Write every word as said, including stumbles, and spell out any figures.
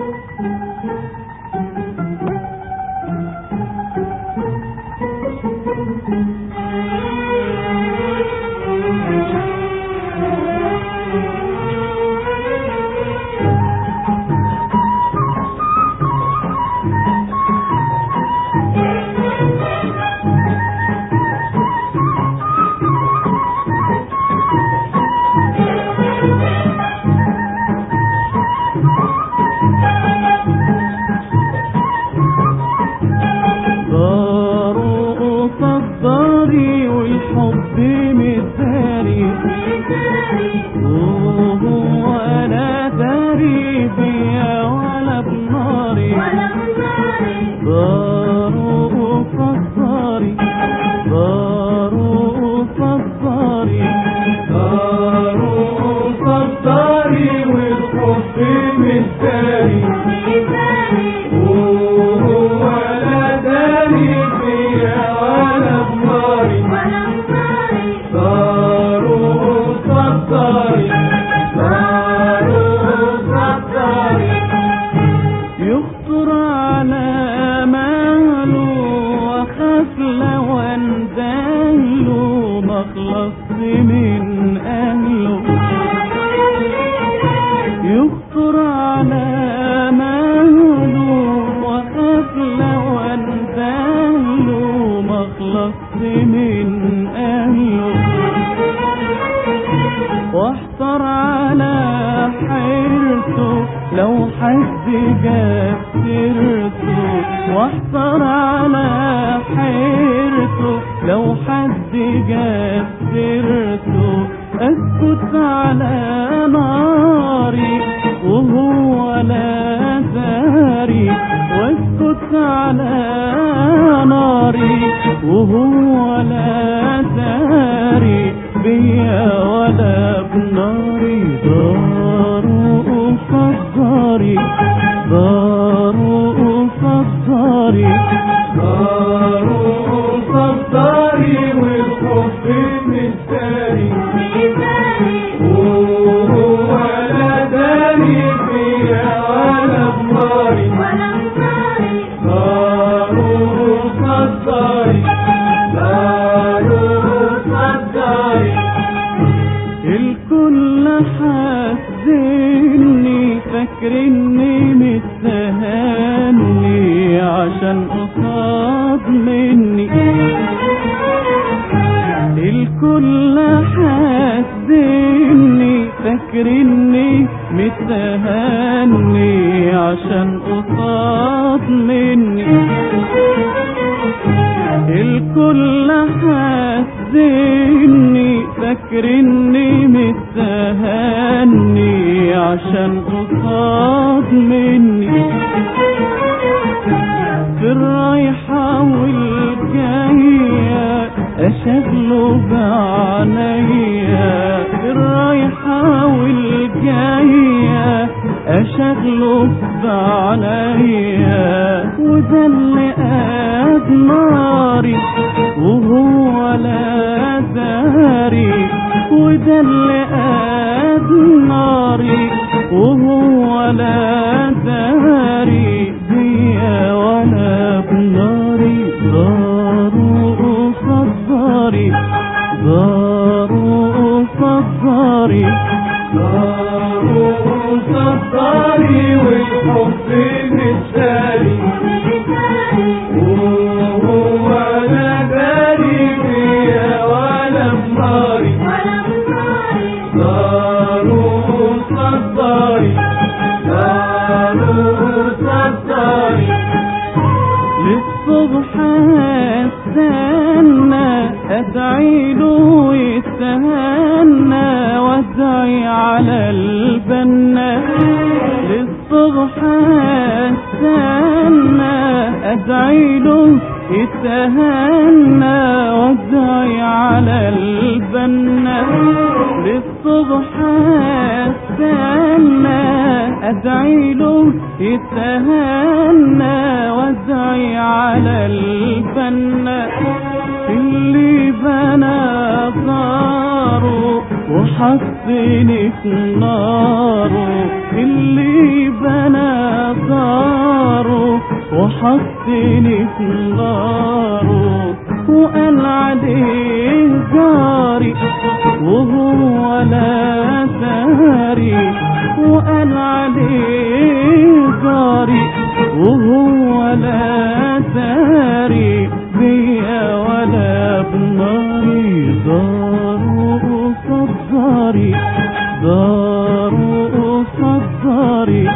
واحتر على حيرته لو حد جاب سيرته، واحتر على حيرته لو حد جاب سيرته، اسكت على ناري وهو لا داري، واسكت على ناري وهو لا داري بيا ولا بناري. داروا صداري داروا صداري داروا صداري والحب مستاري وهو لا داري بيا ولا بناري. داروا صداري داروا صداري الكل حاسدني فاكرني مستهاني عشان قصاد مني، الكل حاسدني فاكرني مستهاني عشان قصاد مني، الكل حاسدني فاكرني مستهاني عشان قصاد مني، في الرايحة والجاية أشغله بعنايا، في الرايحة والجاية أشغله بعنايا، وده اللي قاد ناري وهو لا داري، وده اللي قاد ناري وهو لا داري بيا ولا بناري. داروا صداري داروا صداري داروا صداري والحب مستاري وهو لا داري بيا ولا بناري. داروا صداري داروا صداري للصبح استنى ادعيله يتهنى وادعي على البنا، للصبح استنى ادعيله يتهنى وادعي على البنا، للصبح استنى ادعيله يتهنى وادعي على البنا، اللي بنى داره وحطني في ناره، اللي بنى يرميني في ناره، وقال عليه جاري وهو لا ساري، وقال عليه جاري وهو لا ساري بيا ولا بناري. داره قصاد داري، داره قصاد داري،